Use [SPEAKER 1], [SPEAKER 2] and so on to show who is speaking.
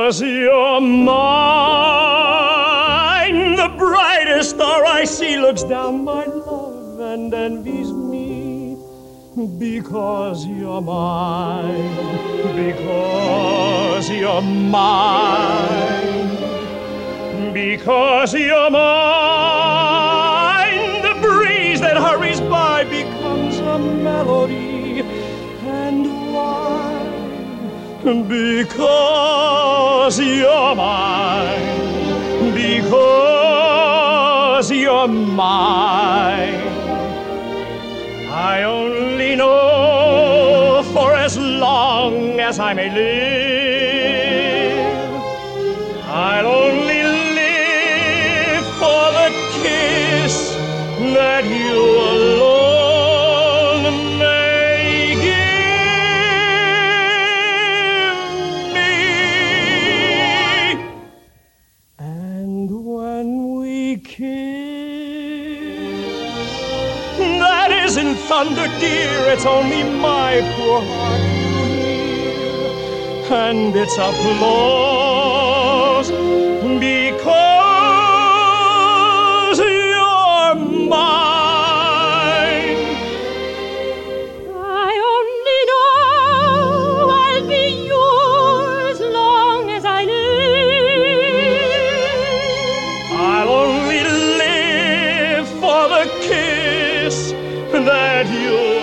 [SPEAKER 1] 'cause you're mine. The brightest star I see looks down my love and envies me. Because you're mine, because you're mine, because you're mine. The breeze that hurries by becomes a melody. And why? Because you're mine, because you're mine. I only know for as long as I may live, I'll only live for the kiss that you alone may give me. And when we kiss, that isn't thunder, dear, it's only my poor heart you hear. And it's applause because you're mine.
[SPEAKER 2] I only know I'll be yours long as I live.
[SPEAKER 1] I'll only live for the kiss that you